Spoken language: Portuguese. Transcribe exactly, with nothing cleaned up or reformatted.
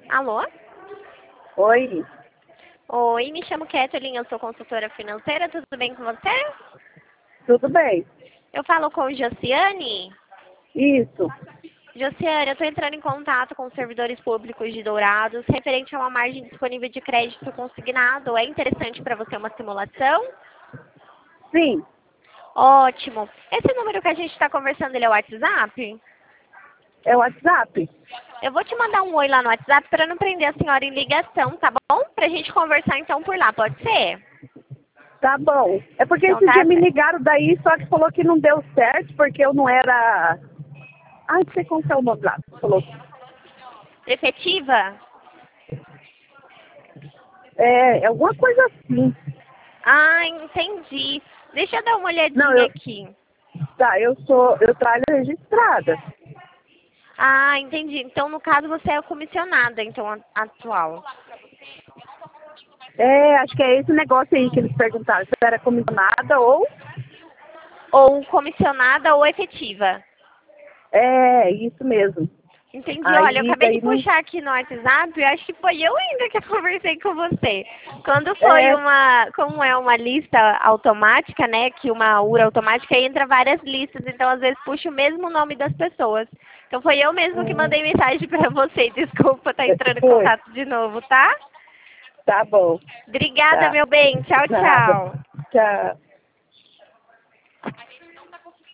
Alô? Oi, Oi, me chamo Kathleen, eu sou consultora financeira, tudo bem com você? tudo bem? Eu falo com Josiane. Isso. Josiane, eu estou entrando em contato com os servidores públicos de Dourados, referente a uma margem disponível de crédito consignado. É interessante para você uma simulação? Sim, Ótimo. Esse número que a gente está conversando, ele é o WhatsApp? é o WhatsApp. Eu vou te mandar um oi lá no WhatsApp para não prender a senhora em ligação, tá bom? Para a gente conversar então por lá, pode ser? Tá bom. É porque Então esses tá dias me certo. ligaram daí, só que falou que não deu certo, porque eu não era... Ah, não sei como que é o nome lá. Falou. Efetiva? É, é alguma coisa assim. Ah, entendi. Deixa eu dar uma Não, olhadinha eu... aqui. Tá, eu sou... Eu trabalho registrada. Ah, entendi. Então, no caso, você é comissionada, então, a- atual. É, acho que é esse negócio aí que eles perguntaram. Se eu era comissionada ou... Ou comissionada ou efetiva. É, isso mesmo. Entendi. Olha, eu Aí, acabei de daí não... puxar aqui no WhatsApp e acho que foi eu ainda que conversei com você. Quando foi É, uma, como é uma lista automática, né, que uma U R A automática, aí entra várias listas, então às vezes puxa o mesmo nome das pessoas. Então foi eu mesmo que hum, mandei mensagem pra você. Desculpa estar entrando em foi. contato de novo, tá? Tá bom. Obrigada, Tá. meu bem. Tchau, Nada. tchau. Tchau.